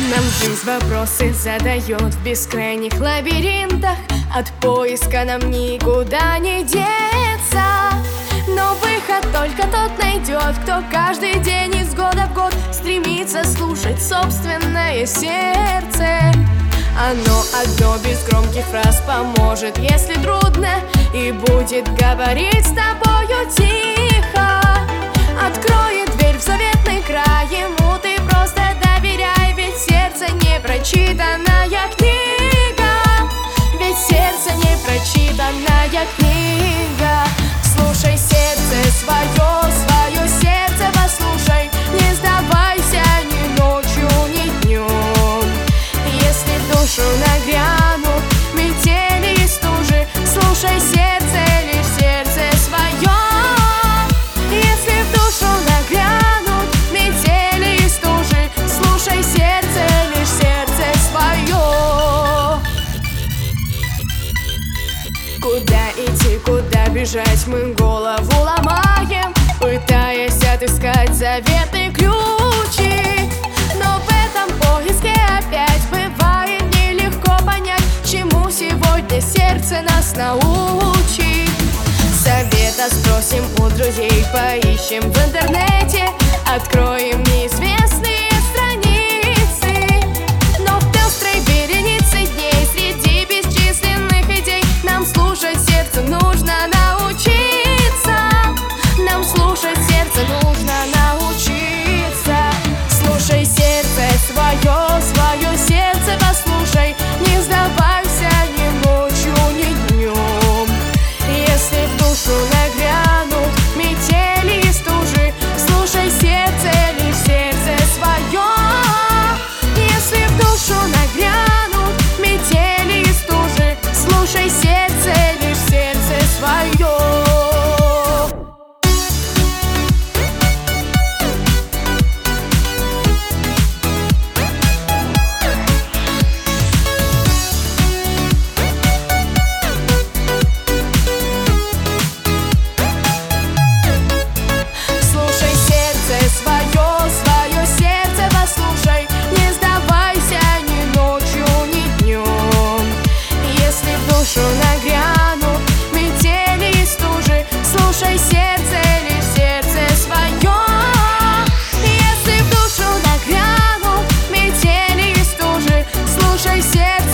Нам жизнь вопросы задает в бескрайних лабиринтах. От поиска нам никуда не деться. Но выход только тот найдет, кто каждый день из года в год стремится слушать собственное сердце. Оно одно без громких фраз поможет, если трудно, и будет говорить с тобою тихо. Откроет дверь в заветный край, ему ты просто доверяй, ведь сердце не прочитанная книга. Ведь сердце не прочитанная книга. Слушай сердце свое, свое сердце послушай. Не сдавайся ни ночью, ни днем. Если в душу нагрянут метели и стужи, слушай сердце, лишь сердце свое. Если в душу нагрянут метели и стужи, слушай сердце, лишь сердце свое. Куда идти, куда бежать, мы голову ломаем, пытаясь отыскать заветный ключик. Но в этом поиске опять бывает нелегко понять, чему сегодня сердце нас научит. Совета спросим у друзей, поищем в интернете, откроем неизвестные страницы. Но в пестрой веренице дней, среди бесчисленных идей, нам слушать сердце нужно научиться. Нам слушать сердце нужно научиться. Слушай сердце свое, свое сердце послушай. Не сдавайся ни ночью, ни днем. Если в душу нагрянут метели и стужи, слушай сердце, лишь сердце свое. Если в душу нагрянут метели и стужи, слушай сердце, лишь сердце свое. Нагрянут метели и стужи, слушай сердце, лишь сердце свое. Если в душу нагрянут метели и стужи, слушай сердце.